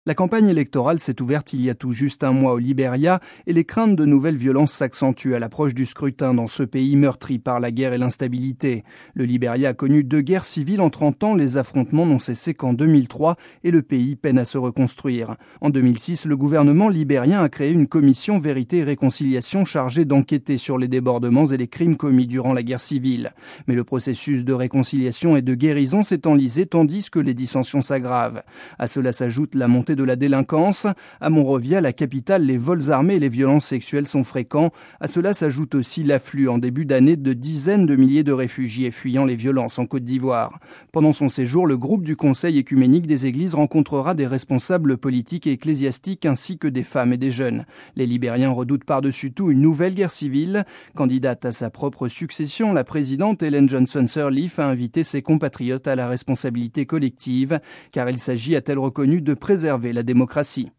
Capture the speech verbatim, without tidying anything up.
La campagne électorale s'est ouverte il y a tout juste un mois au Libéria et les craintes de nouvelles violences s'accentuent à l'approche du scrutin dans ce pays meurtri par la guerre et l'instabilité. Le Libéria a connu deux guerres civiles en trente ans, les affrontements n'ont cessé qu'en deux mille trois et le pays peine à se reconstruire. En deux mille six, le gouvernement libérien a créé une commission Vérité et Réconciliation chargée d'enquêter sur les débordements et les crimes commis durant la guerre civile. Mais le processus de réconciliation et de guérison s'est enlisé tandis que les dissensions s'aggravent. À cela s'ajoute la montée de la délinquance. À Monrovia, la capitale, les vols armés et les violences sexuelles sont fréquents. À cela s'ajoute aussi l'afflux en début d'année de dizaines de milliers de réfugiés fuyant les violences en Côte d'Ivoire. Pendant son séjour, le groupe du Conseil écuménique des églises rencontrera des responsables politiques et ecclésiastiques ainsi que des femmes et des jeunes. Les Libériens redoutent par-dessus tout une nouvelle guerre civile. Candidate à sa propre succession, la présidente Ellen Johnson Sirleaf a invité ses compatriotes à la responsabilité collective, car il s'agit, a-t-elle reconnu, de préserver la démocratie.